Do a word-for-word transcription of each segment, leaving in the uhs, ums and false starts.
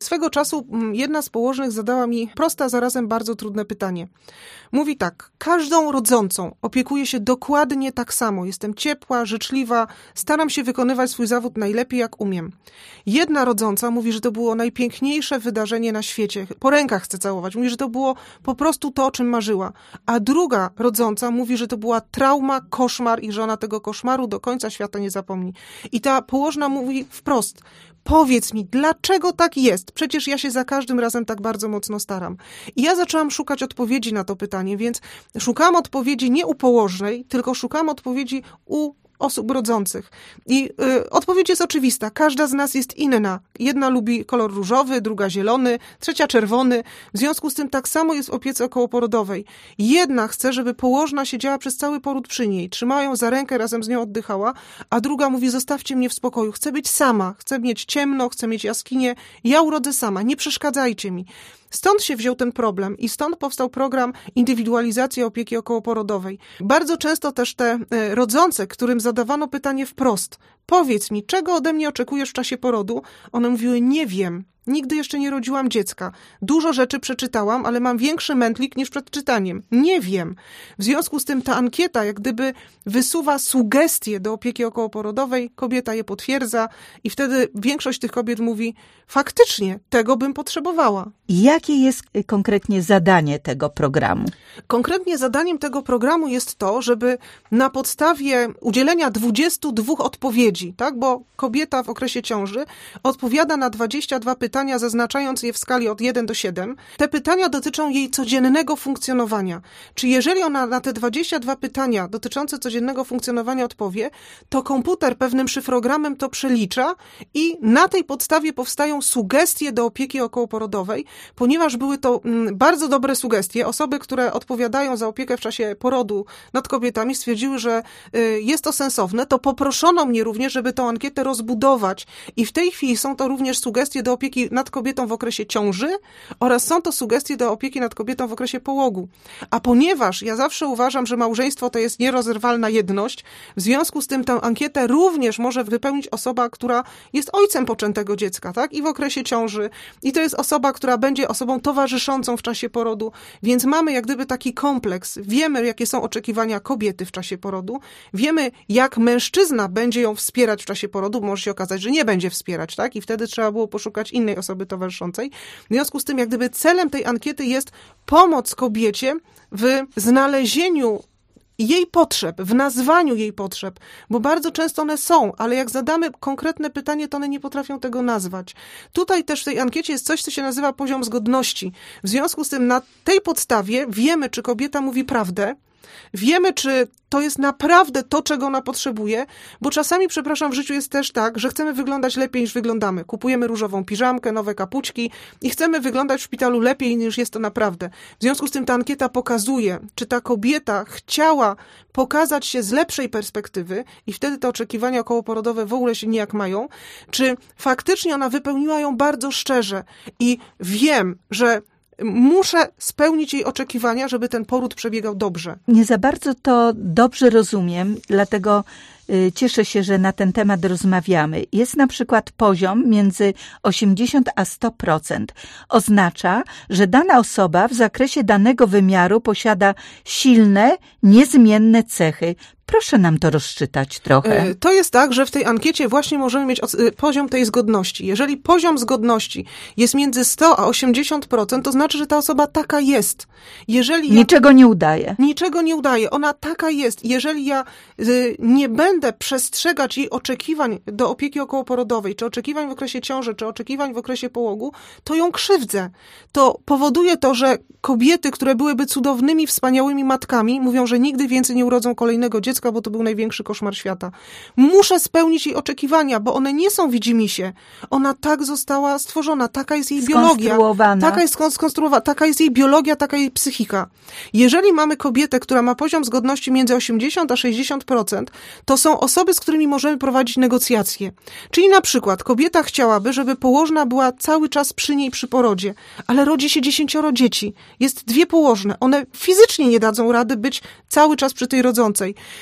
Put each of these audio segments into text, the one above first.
Swego czasu jedna z położnych zadała mi proste, a zarazem bardzo trudne pytanie. Mówi tak, każdą rodzącą opiekuję się dokładnie tak samo. Jestem ciepła, życzliwa, staram się wykonywać swój zawód najlepiej jak umiem. Jedna rodząca mówi, że to było najpiękniejsze wydarzenie na świecie. Po rękach chce całować. Mówi, że to było po prostu to, o czym marzyła. A druga rodząca mówi, że to była trauma, koszmar i że ona tego koszmaru do końca świata nie zapomni. I ta położna mówi wprost, powiedz mi, dlaczego tak jest? Przecież ja się za każdym razem tak bardzo mocno staram. I ja zaczęłam szukać odpowiedzi na to pytanie, więc szukałam odpowiedzi nie u położnej, tylko szukałam odpowiedzi u osób rodzących. I y, odpowiedź jest oczywista. Każda z nas jest inna. Jedna lubi kolor różowy, druga zielony, trzecia czerwony. W związku z tym tak samo jest w opiece okołoporodowej. Jedna chce, żeby położna siedziała przez cały poród przy niej, trzymała ją za rękę, razem z nią oddychała, a druga mówi, zostawcie mnie w spokoju. Chcę być sama, chcę mieć ciemno, chcę mieć jaskinię. Ja urodzę sama, nie przeszkadzajcie mi. Stąd się wziął ten problem i stąd powstał program indywidualizacji opieki okołoporodowej. Bardzo często też te rodzące, którym zadawano pytanie wprost, powiedz mi, czego ode mnie oczekujesz w czasie porodu? One mówiły, nie wiem. Nigdy jeszcze nie rodziłam dziecka. Dużo rzeczy przeczytałam, ale mam większy mętlik niż przed czytaniem. Nie wiem. W związku z tym ta ankieta jak gdyby wysuwa sugestie do opieki okołoporodowej, kobieta je potwierdza i wtedy większość tych kobiet mówi, faktycznie, tego bym potrzebowała. Jakie jest konkretnie zadanie tego programu? Konkretnie zadaniem tego programu jest to, żeby na podstawie udzielenia dwudziestu dwóch odpowiedzi, tak, bo kobieta w okresie ciąży odpowiada na dwadzieścia dwa pytania, zaznaczając je w skali od jeden do siedmiu. Te pytania dotyczą jej codziennego funkcjonowania. Czy jeżeli ona na te dwadzieścia dwa pytania dotyczące codziennego funkcjonowania odpowie, to komputer pewnym szyfrogramem to przelicza i na tej podstawie powstają sugestie do opieki okołoporodowej, ponieważ były to bardzo dobre sugestie. Osoby, które odpowiadają za opiekę w czasie porodu nad kobietami, stwierdziły, że jest to sensowne, to poproszono mnie również, żeby tę ankietę rozbudować i w tej chwili są to również sugestie do opieki nad kobietą w okresie ciąży oraz są to sugestie do opieki nad kobietą w okresie połogu. A ponieważ ja zawsze uważam, że małżeństwo to jest nierozerwalna jedność, w związku z tym tę ankietę również może wypełnić osoba, która jest ojcem poczętego dziecka, tak? I w okresie ciąży. I to jest osoba, która będzie osobą towarzyszącą w czasie porodu, więc mamy jak gdyby taki kompleks. Wiemy, jakie są oczekiwania kobiety w czasie porodu. Wiemy, jak mężczyzna będzie ją wspierać w czasie porodu, bo może się okazać, że nie będzie wspierać, tak? I wtedy trzeba było poszukać innej osoby towarzyszącej. W związku z tym, jak gdyby celem tej ankiety jest pomoc kobiecie w znalezieniu jej potrzeb, w nazwaniu jej potrzeb, bo bardzo często one są, ale jak zadamy konkretne pytanie, to one nie potrafią tego nazwać. Tutaj też w tej ankiecie jest coś, co się nazywa poziom zgodności. W związku z tym na tej podstawie wiemy, czy kobieta mówi prawdę, wiemy, czy to jest naprawdę to, czego ona potrzebuje, bo czasami, przepraszam, w życiu jest też tak, że chcemy wyglądać lepiej niż wyglądamy. Kupujemy różową piżamkę, nowe kapućki i chcemy wyglądać w szpitalu lepiej niż jest to naprawdę. W związku z tym ta ankieta pokazuje, czy ta kobieta chciała pokazać się z lepszej perspektywy i wtedy te oczekiwania okołoporodowe w ogóle się nijak mają, czy faktycznie ona wypełniła ją bardzo szczerze i wiem, że muszę spełnić jej oczekiwania, żeby ten poród przebiegał dobrze. Nie za bardzo to dobrze rozumiem, dlatego cieszę się, że na ten temat rozmawiamy. Jest na przykład poziom między osiemdziesiąt a sto procent. Oznacza, że dana osoba w zakresie danego wymiaru posiada silne, niezmienne cechy. Proszę nam to rozczytać trochę. To jest tak, że w tej ankiecie właśnie możemy mieć poziom tej zgodności. Jeżeli poziom zgodności jest między sto a osiemdziesiąt procent, to znaczy, że ta osoba taka jest. Jeżeli niczego ja, nie udaje. Niczego nie udaje. Ona taka jest. Jeżeli ja nie będę przestrzegać jej oczekiwań do opieki okołoporodowej, czy oczekiwań w okresie ciąży, czy oczekiwań w okresie połogu, to ją krzywdzę. To powoduje to, że kobiety, które byłyby cudownymi, wspaniałymi matkami, mówią, że nigdy więcej nie urodzą kolejnego dziecka, bo to był największy koszmar świata. Muszę spełnić jej oczekiwania, bo one nie są widzimisię. Ona tak została stworzona, taka jest jej biologia. Taka jest skonstruowana, taka jest jej biologia, taka jej psychika. Jeżeli mamy kobietę, która ma poziom zgodności między osiemdziesiąt a sześćdziesiąt procent, to są osoby, z którymi możemy prowadzić negocjacje. Czyli na przykład kobieta chciałaby, żeby położna była cały czas przy niej przy porodzie, ale rodzi się dziesięcioro dzieci. Jest dwie położne. One fizycznie nie dadzą rady być cały czas przy tej rodzącej.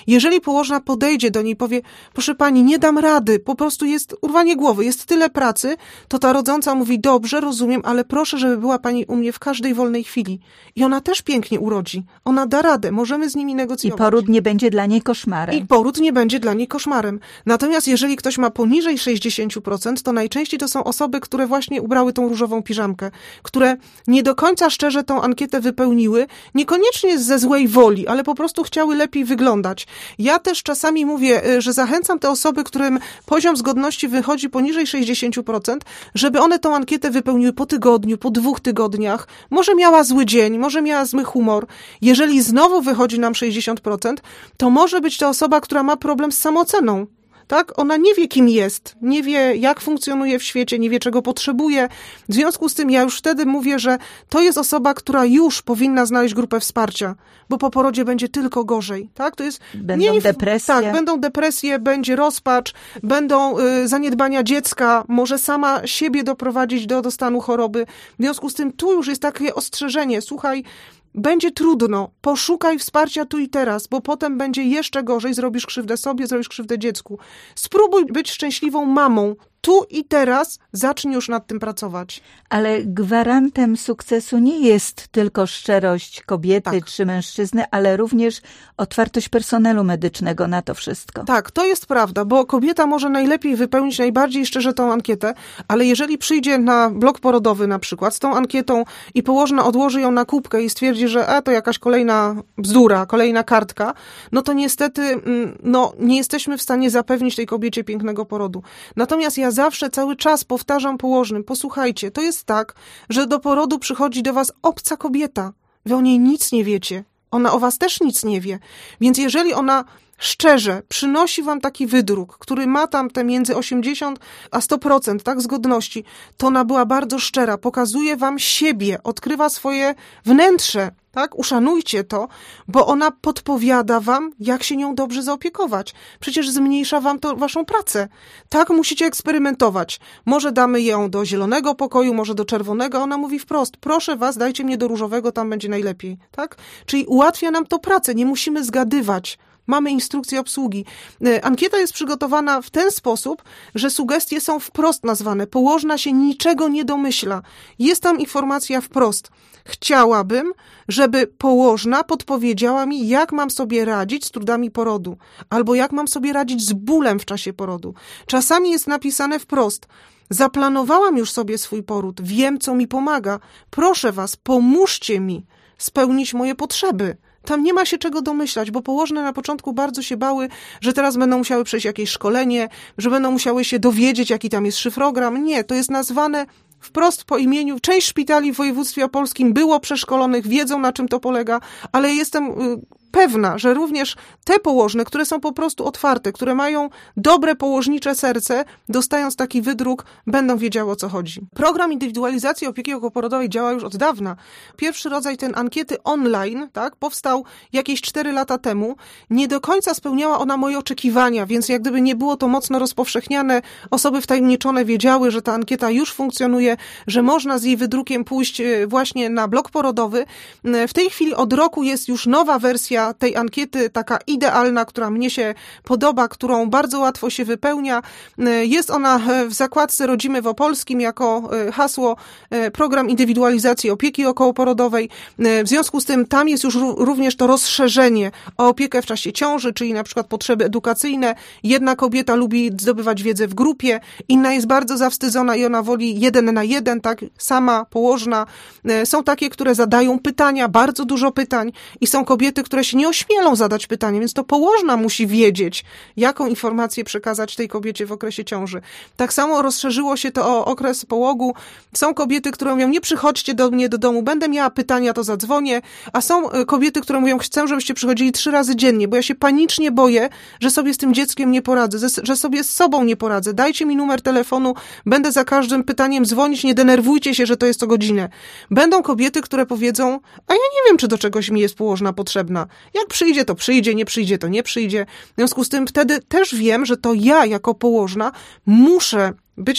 Jeżeli położna podejdzie do niej i powie, proszę pani, nie dam rady, po prostu jest urwanie głowy, jest tyle pracy, to ta rodząca mówi, dobrze, rozumiem, ale proszę, żeby była pani u mnie w każdej wolnej chwili. I ona też pięknie urodzi. Ona da radę, możemy z nimi negocjować. I poród nie będzie dla niej koszmarem. I poród nie będzie dla niej koszmarem. Natomiast jeżeli ktoś ma poniżej sześćdziesiąt procent, to najczęściej to są osoby, które właśnie ubrały tą różową piżamkę, które nie do końca szczerze tą ankietę wypełniły, niekoniecznie ze złej woli, ale po prostu chciały lepiej wyglądać. Ja też czasami mówię, że zachęcam te osoby, którym poziom zgodności wychodzi poniżej sześćdziesiąt procent, żeby one tą ankietę wypełniły po tygodniu, po dwóch tygodniach. Może miała zły dzień, może miała zły humor. Jeżeli znowu wychodzi nam sześćdziesiąt procent, to może być to osoba, która ma problem z samooceną. Tak? Ona nie wie, kim jest, nie wie, jak funkcjonuje w świecie, nie wie, czego potrzebuje. W związku z tym ja już wtedy mówię, że to jest osoba, która już powinna znaleźć grupę wsparcia, bo po porodzie będzie tylko gorzej. Tak? To jest, będą nie, depresje. Tak, będą depresje, będzie rozpacz, będą y, zaniedbania dziecka, może sama siebie doprowadzić do, do stanu choroby. W związku z tym tu już jest takie ostrzeżenie, słuchaj, będzie trudno, poszukaj wsparcia tu i teraz, bo potem będzie jeszcze gorzej, zrobisz krzywdę sobie, zrobisz krzywdę dziecku. Spróbuj być szczęśliwą mamą. Tu i teraz zacznij już nad tym pracować. Ale gwarantem sukcesu nie jest tylko szczerość kobiety tak. czy mężczyzny, ale również otwartość personelu medycznego na to wszystko. Tak, to jest prawda, bo kobieta może najlepiej wypełnić najbardziej szczerze tą ankietę, ale jeżeli przyjdzie na blok porodowy na przykład z tą ankietą i położna odłoży ją na kubkę i stwierdzi, że a, to jakaś kolejna bzdura, kolejna kartka, no to niestety no, nie jesteśmy w stanie zapewnić tej kobiecie pięknego porodu. Natomiast ja zawsze cały czas powtarzam położnym, posłuchajcie, to jest tak, że do porodu przychodzi do was obca kobieta. Wy o niej nic nie wiecie. Ona o was też nic nie wie. Więc jeżeli ona szczerze przynosi wam taki wydruk, który ma tam te między osiemdziesiąt a sto procent tak, zgodności, to ona była bardzo szczera, pokazuje wam siebie, odkrywa swoje wnętrze, tak? Uszanujcie to, bo ona podpowiada wam, jak się nią dobrze zaopiekować. Przecież zmniejsza wam to waszą pracę. Tak musicie eksperymentować. Może damy ją do zielonego pokoju, może do czerwonego. Ona mówi wprost, proszę was, dajcie mnie do różowego, tam będzie najlepiej. Tak? Czyli ułatwia nam to pracę, nie musimy zgadywać. Mamy instrukcję obsługi. Ankieta jest przygotowana w ten sposób, że sugestie są wprost nazwane. Położna się niczego nie domyśla. Jest tam informacja wprost. Chciałabym, żeby położna podpowiedziała mi, jak mam sobie radzić z trudami porodu, albo jak mam sobie radzić z bólem w czasie porodu. Czasami jest napisane wprost. Zaplanowałam już sobie swój poród, wiem, co mi pomaga. Proszę was, pomóżcie mi spełnić moje potrzeby. Tam nie ma się czego domyślać, bo położne na początku bardzo się bały, że teraz będą musiały przejść jakieś szkolenie, że będą musiały się dowiedzieć, jaki tam jest szyfrogram. Nie, to jest nazwane wprost po imieniu. Część szpitali w województwie opolskim było przeszkolonych, wiedzą, na czym to polega, ale jestem pewna, że również te położne, które są po prostu otwarte, które mają dobre położnicze serce, dostając taki wydruk, będą wiedziały, o co chodzi. Program indywidualizacji opieki okołoporodowej działa już od dawna. Pierwszy rodzaj ten ankiety online, tak, powstał jakieś cztery lata temu. Nie do końca spełniała ona moje oczekiwania, więc jak gdyby nie było to mocno rozpowszechniane, osoby wtajemniczone wiedziały, że ta ankieta już funkcjonuje, że można z jej wydrukiem pójść właśnie na blok porodowy. W tej chwili od roku jest już nowa wersja tej ankiety, taka idealna, która mnie się podoba, którą bardzo łatwo się wypełnia. Jest ona w zakładce Rodzimy w Opolskim jako hasło program indywidualizacji opieki okołoporodowej. W związku z tym tam jest już również to rozszerzenie o opiekę w czasie ciąży, czyli na przykład potrzeby edukacyjne. Jedna kobieta lubi zdobywać wiedzę w grupie, inna jest bardzo zawstydzona i ona woli jeden na jeden, tak, sama, położna. Są takie, które zadają pytania, bardzo dużo pytań i są kobiety, które się nie ośmielą zadać pytania, więc to położna musi wiedzieć, jaką informację przekazać tej kobiecie w okresie ciąży. Tak samo rozszerzyło się to o okres połogu. Są kobiety, które mówią, nie przychodźcie do mnie do domu, będę miała pytania, to zadzwonię, a są kobiety, które mówią, chcę, żebyście przychodzili trzy razy dziennie, bo ja się panicznie boję, że sobie z tym dzieckiem nie poradzę, że sobie z sobą nie poradzę. Dajcie mi numer telefonu, będę za każdym pytaniem dzwonić, nie denerwujcie się, że to jest co godzinę. Będą kobiety, które powiedzą, a ja nie wiem, czy do czegoś mi jest położna potrzebna. Jak przyjdzie, to przyjdzie, nie przyjdzie, to nie przyjdzie. W związku z tym wtedy też wiem, że to ja jako położna muszę być na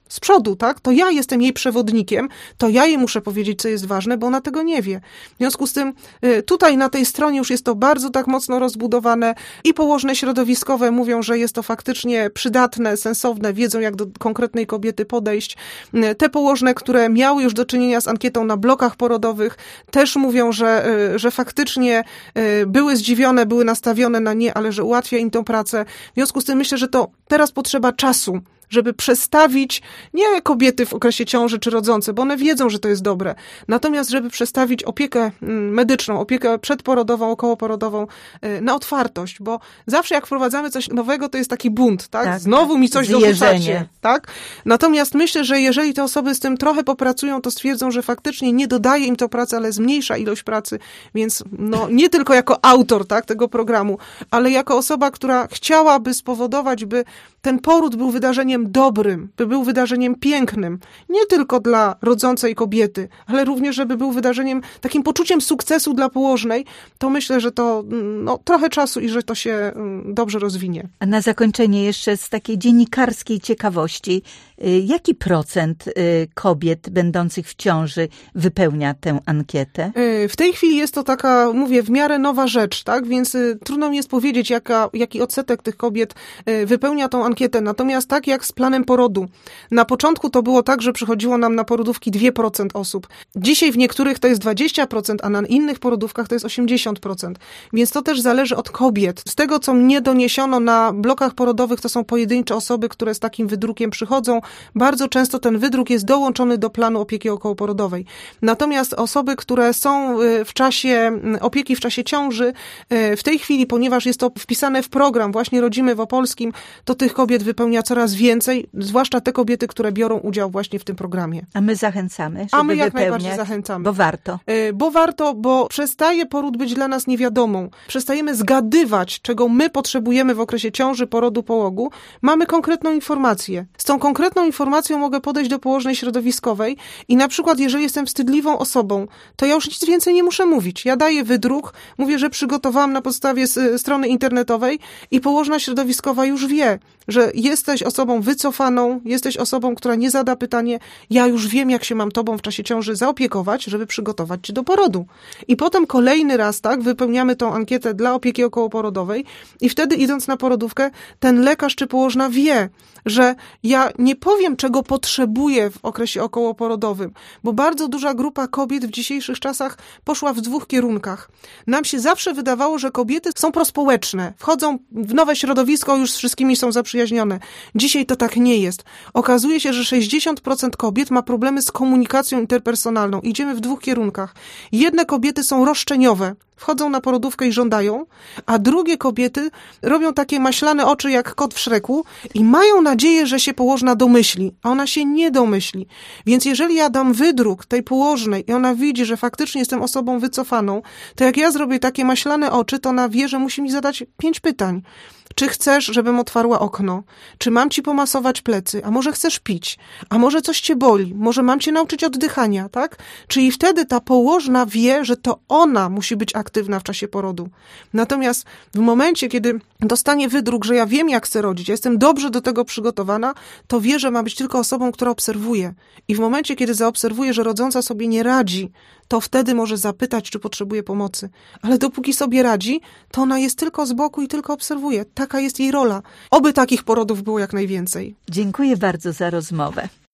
z przodu, tak? To ja jestem jej przewodnikiem, to ja jej muszę powiedzieć, co jest ważne, bo ona tego nie wie. W związku z tym tutaj na tej stronie już jest to bardzo tak mocno rozbudowane i położne środowiskowe mówią, że jest to faktycznie przydatne, sensowne, wiedzą jak do konkretnej kobiety podejść. Te położne, które miały już do czynienia z ankietą na blokach porodowych, też mówią, że, że faktycznie były zdziwione, były nastawione na nie, ale że ułatwia im tą pracę. W związku z tym myślę, że to teraz potrzeba czasu, żeby przestawić nie kobiety w okresie ciąży czy rodzące, bo one wiedzą, że to jest dobre. Natomiast, żeby przestawić opiekę medyczną, opiekę przedporodową, okołoporodową na otwartość, bo zawsze jak wprowadzamy coś nowego, to jest taki bunt, tak? tak Znowu mi coś dorzucacie, tak? Natomiast myślę, że jeżeli te osoby z tym trochę popracują, to stwierdzą, że faktycznie nie dodaje im to pracy, ale zmniejsza ilość pracy, więc no nie tylko jako autor, tak, tego programu, ale jako osoba, która chciałaby spowodować, by ten poród był wydarzeniem dobrym, by był wydarzeniem pięknym, nie tylko dla rodzącej kobiety, ale również, żeby był wydarzeniem, takim poczuciem sukcesu dla położnej, to myślę, że to no, trochę czasu i że to się dobrze rozwinie. A na zakończenie jeszcze z takiej dziennikarskiej ciekawości, jaki procent kobiet będących w ciąży wypełnia tę ankietę? W tej chwili jest to taka, mówię, w miarę nowa rzecz, tak? Więc trudno mi jest powiedzieć, jaka, jaki odsetek tych kobiet wypełnia tą ankietę. Natomiast tak jak z planem porodu. Na początku to było tak, że przychodziło nam na porodówki dwa procent osób. Dzisiaj w niektórych to jest dwadzieścia procent, a na innych porodówkach to jest osiemdziesiąt procent. Więc to też zależy od kobiet. Z tego, co mnie doniesiono na blokach porodowych, to są pojedyncze osoby, które z takim wydrukiem przychodzą. Bardzo często ten wydruk jest dołączony do planu opieki okołoporodowej. Natomiast osoby, które są w czasie opieki, w czasie ciąży, w tej chwili, ponieważ jest to wpisane w program właśnie Rodzimy w Opolskim, to tych kobiet wypełnia coraz więcej, zwłaszcza te kobiety, które biorą udział właśnie w tym programie. A my zachęcamy, żeby A my jak wypełniać, najbardziej zachęcamy. Bo warto. Bo warto, bo przestaje poród być dla nas niewiadomą. Przestajemy zgadywać, czego my potrzebujemy w okresie ciąży, porodu, połogu. Mamy konkretną informację. Z tą konkretną informacją mogę podejść do położnej środowiskowej i na przykład, jeżeli jestem wstydliwą osobą, to ja już nic więcej nie muszę mówić. Ja daję wydruk, mówię, że przygotowałam na podstawie strony internetowej i położna środowiskowa już wie, że jesteś osobą wycofaną, jesteś osobą, która nie zada pytanie, ja już wiem, jak się mam tobą w czasie ciąży zaopiekować, żeby przygotować cię do porodu. I potem kolejny raz, tak, wypełniamy tą ankietę dla opieki okołoporodowej i wtedy idąc na porodówkę, ten lekarz czy położna wie, że ja nie powiem, czego potrzebuję w okresie okołoporodowym, bo bardzo duża grupa kobiet w dzisiejszych czasach poszła w dwóch kierunkach. Nam się zawsze wydawało, że kobiety są prospołeczne, wchodzą w nowe środowisko, już z wszystkimi są zaprzyjaźnione. Dzisiaj to tak nie jest. Okazuje się, że sześćdziesiąt procent kobiet ma problemy z komunikacją interpersonalną. Idziemy w dwóch kierunkach. Jedne kobiety są roszczeniowe, wchodzą na porodówkę i żądają, a drugie kobiety robią takie maślane oczy jak kot w Szreku i mają nadzieję, że się położna domyśli, a ona się nie domyśli. Więc jeżeli ja dam wydruk tej położnej i ona widzi, że faktycznie jestem osobą wycofaną, to jak ja zrobię takie maślane oczy, to ona wie, że musi mi zadać pięć pytań. Czy chcesz, żebym otwarła okno? Czy mam ci pomasować plecy? A może chcesz pić? A może coś cię boli? Może mam cię nauczyć oddychania, tak? Czyli wtedy ta położna wie, że to ona musi być aktywna w czasie porodu. Natomiast w momencie, kiedy dostanie wydruk, że ja wiem, jak chcę rodzić, ja jestem dobrze do tego przygotowana, to wie, że ma być tylko osobą, która obserwuje. I w momencie, kiedy zaobserwuje, że rodząca sobie nie radzi, to wtedy może zapytać, czy potrzebuje pomocy. Ale dopóki sobie radzi, to ona jest tylko z boku i tylko obserwuje. Taka jest jej rola. Oby takich porodów było jak najwięcej. Dziękuję bardzo za rozmowę.